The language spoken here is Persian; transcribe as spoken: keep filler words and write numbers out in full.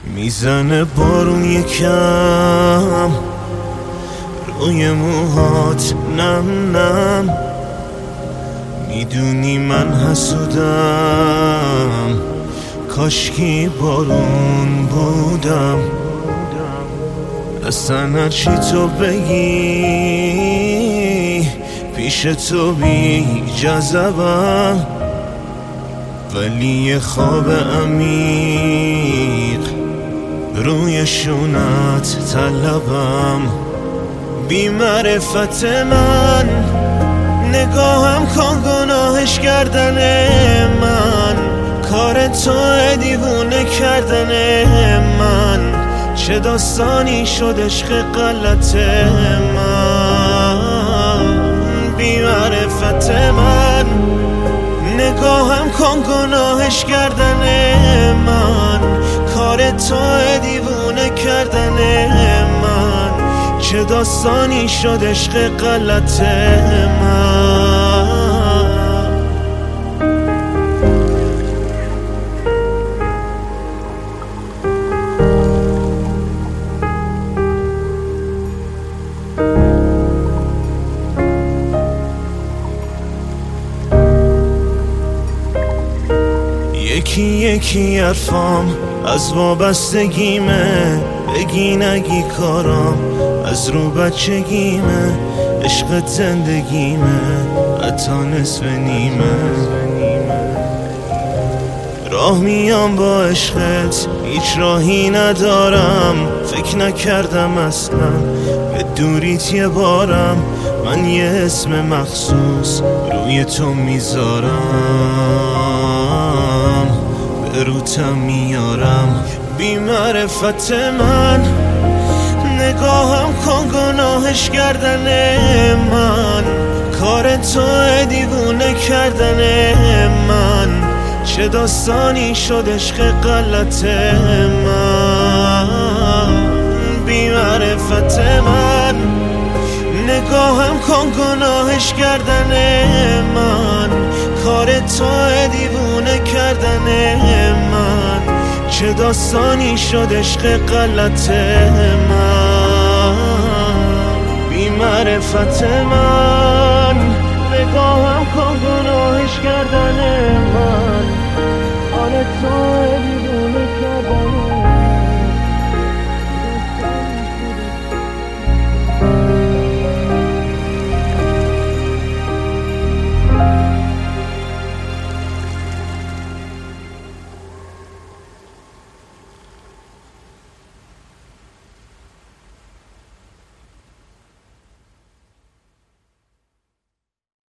میزنه بارون یکم روی موهات نم نم. میدونی من حسودم، کاشکی بارون بودم. اصلا هرچی تو بگی پیش تو بی جذبم، ولی یه خواب عمیق روی شونت طلبم. بی معرفت من نگاهم کن گناهش کردن من، کار تو دیوونه کردن من. چه داستانی شد عشق غلط من. بی معرفت من نگاهم کن گناهش کردن من، کار تو دیوونه کردن من. چه داستانی شد عشق غلط من. یکی یکی حرفام از وابستگیمه، بگی نگی کارام از رو بچگیمه. عشقت زندگیمه حتی نصف نیمه. راه میام با عشقت هیچ راهی ندارم، فکر نکردم اصلا به دوریت یه بارم. من یه اسم مخصوص روی تو میذارم، به روتم میارم. بی معرفت من نگاهم کن گناهش کردن من، کار تو دیوونه کردن من. چه داستانی شد عشق غلط من. بی معرفت من نگاهم کن گناهش کردن من، کار تو دیوونه کردن من. چه داستانی شد عشق غلط من. بی معرفت من نگاهم کن گناهش کردن من، کار تو